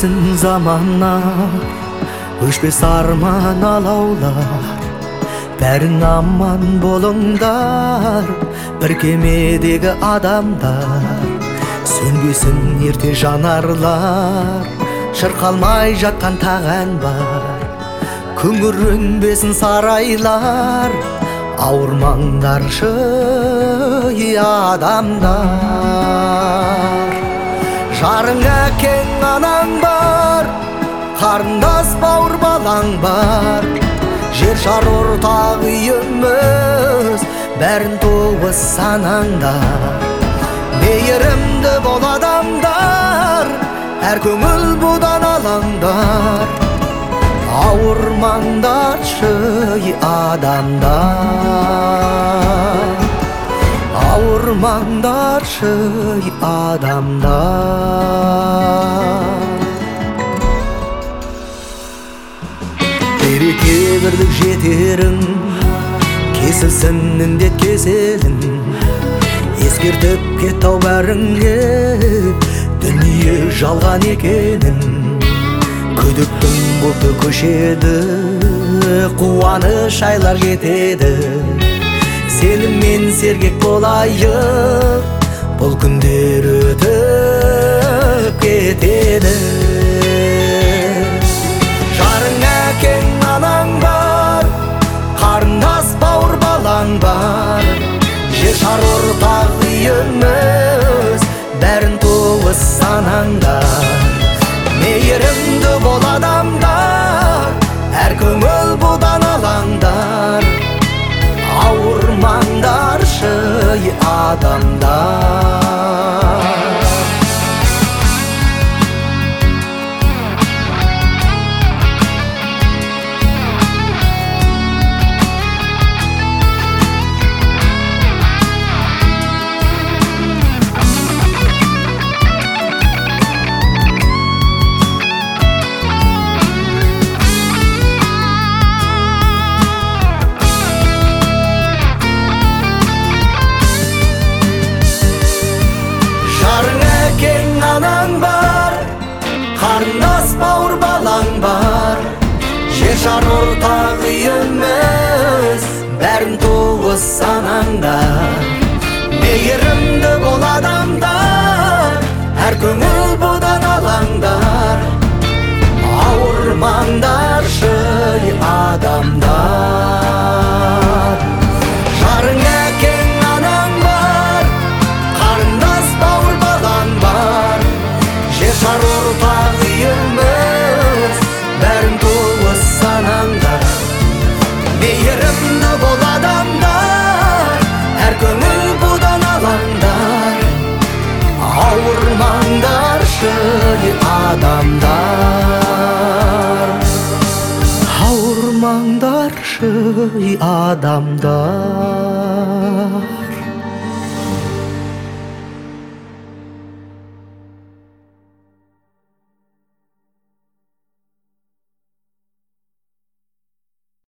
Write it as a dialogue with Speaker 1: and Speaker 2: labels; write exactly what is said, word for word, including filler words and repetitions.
Speaker 1: Өтпесін заманнан, өшпес арман алаулар. Бәрің аман болыңдар, бір кемедегі адамдар. Сөнбесін ерте жанарлар, шырқалмай жатқан таған бар. Күңіренбесін сарайлар, ауырмаңдаршы адамдар. Жарың әкең анаң бар, қарындас бауыр балаң бар. Жер шар ортақ үйіміз, бәрін туыс санаңдар. Мейірімді бол адамдар, әр көңіл бұдан алаңдар. Ауырмаңдаршы адамдар, ауырмаңдаршы адамдар. Береке бірлік жетерің, кесілсін індет кеселің. Ескертіп кет ау бәріңе, дүние жалған екенін. Күдіктің бұлты көшеді, қуаныш айлар кетеді. Сеніммен сергек болайық, бұл күндер өтіп кетеді. Жарың әкең анаң бар, қарындас бауыр балаң бар. Жер шар ортақ үйіміз, бәрін туыс санаңдар. Мейірімді бол адамдар, әр көңіл бұдан алаңдар. Ауырмаңдаршы адамдар. Қарындас бауыр балаң бар, жер шар ортақ үйіміз, бәрін туыс санаңдар. Мейірімді бол адамдар, әр көңіл бұдан алаңдар. Ауырмаңдаршы адамдар. Жарың әкең анаң бар, қарындас бауыр балаң бар. Жер шар ортақ үйіміз, бәрін туыс санаңдар. Мейірімді бол адамдар, әр көңіл бұдан алаңдар. Ауырмаңдаршы адамдар, ауырмаңдаршы адамдар.